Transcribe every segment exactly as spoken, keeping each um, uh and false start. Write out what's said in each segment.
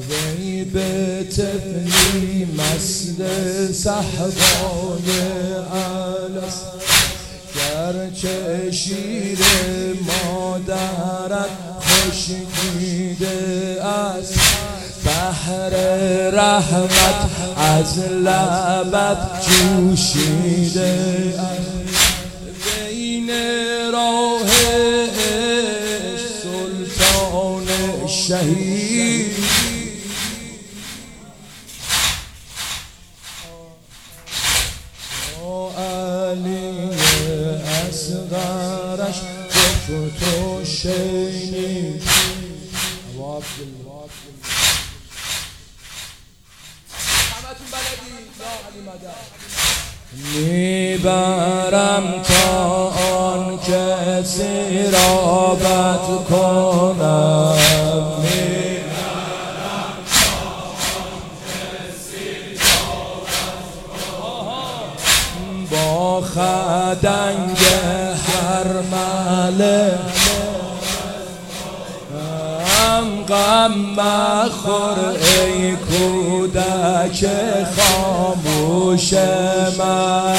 وی به طفلی مست صحبای الست، گرچه شیر مادرت خشکیده است، بحر رحمت از لبت جوشیده است. بین راه سلطان شهید علی اصغرش گفت و شنید. میبرم تا آن کسی را بد کنم، میبرم تا آن کسی را بد کنم، با خدنگ هر مله غم مخور ای کودک خاموش من.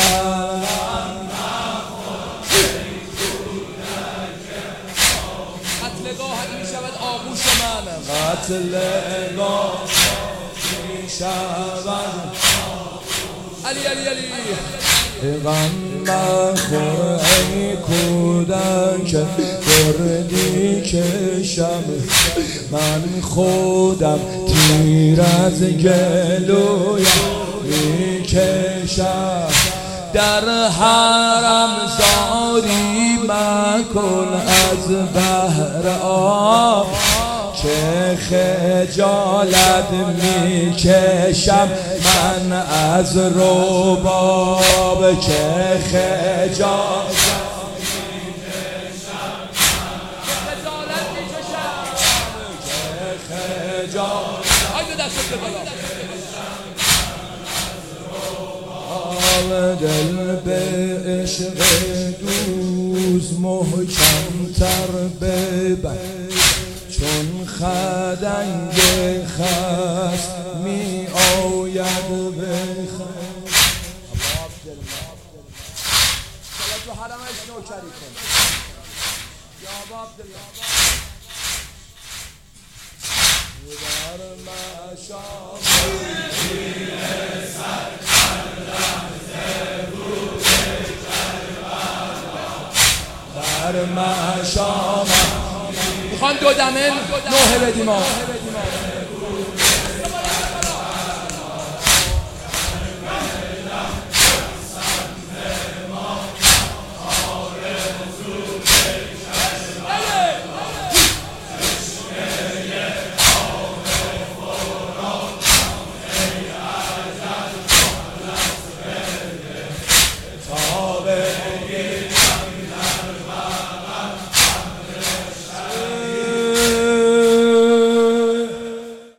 قتلگاه می شود آغوش من، قتلگاه می شود علی علی علی. غم مخور ای کودک دردی کشم، من خودم تیر از گلویم میکشم. در حرم زاری مکن از بحر آب، که خجالت میکشم من از رباب، که خجالت دل به عشق دوست محکم تر ببند، چون خدنگ خست می آید بخند. تو حرمش نوکری کن یا عبدالله. در مشام در مشام میخوان دو دمن نوحه بدیم.